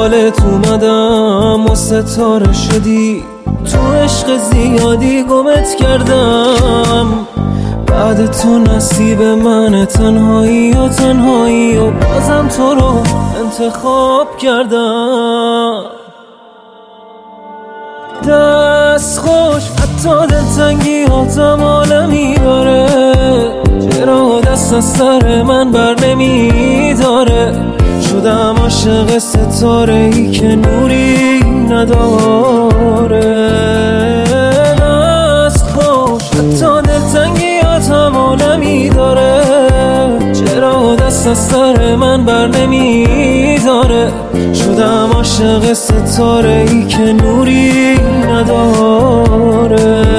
دنبالت اومدم و ستاره شدی، تو عشق زیادی گمت کردم. بعد تو نصیب من تنهایی و بازم تو رو انتخاب کردم. دست خوش حتی دلتنگی هاتم عالمی داره، چرا دست از سر من بر نمیداره. شدم عاشق ستاره ای که نوری نداره. دست خوش حتی دلتنگی هاتم عالمی داره، چرا دست از سر من بر نمیداره. شدم عاشق ستاره ای که نوری نداره.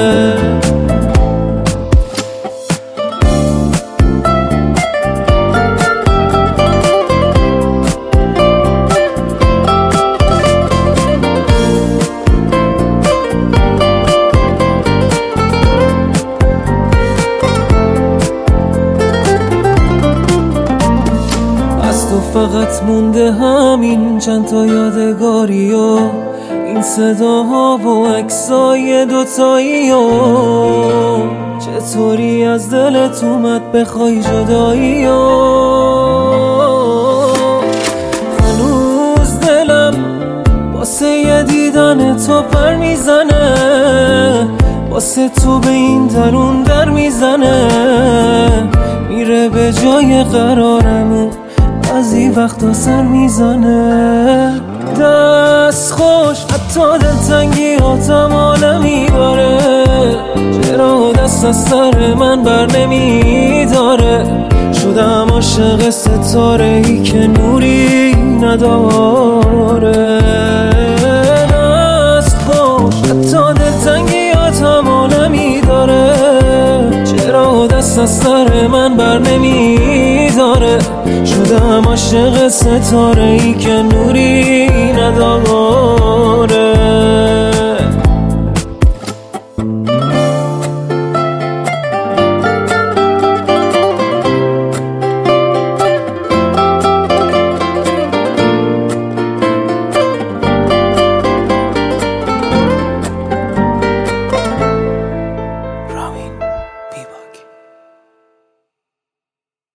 فقط مونده همین چند تا یادگاری و این صداها و عکسای دوتایی و چطوری از دلت اومد بخوای جدایی و هنوز دلم واسه یه دیدن تو پر میزنه، واسه تو به این درون در میزنه. میره به جای قرارمون بعضی وقتا سر میزنه. دست خوش حتی دلتنگی هاتم عالمی داره، چرا دست از سر من بر نمیداره. شدم عاشق ستاره ای که نوری نداره. دست خوش حتی دلتنگی هاتم عالمی داره، چرا دست از سر من بر نمیداره. شدم عاشق ستاره ای که نوری